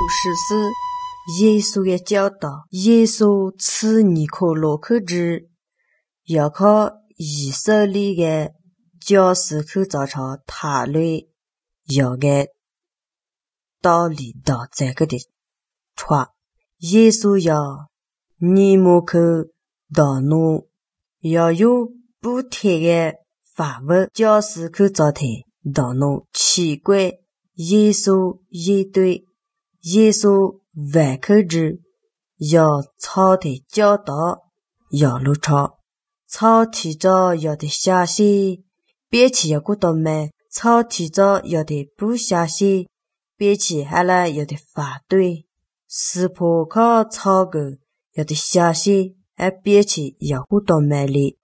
事是耶稣的教导。耶稣赐尼可罗克之，要靠以色列的教师去早朝谈论要的道理到这个的话，耶稣要你们去道路，要用不同的法律教师去早听道路。奇怪，耶稣也对耶稣完口之要操的教导要路操，操提早要的下线，别起要过到没，操提早要的不下线，别起还来要的反对，是破靠操个要的下线，而别起要过到没里。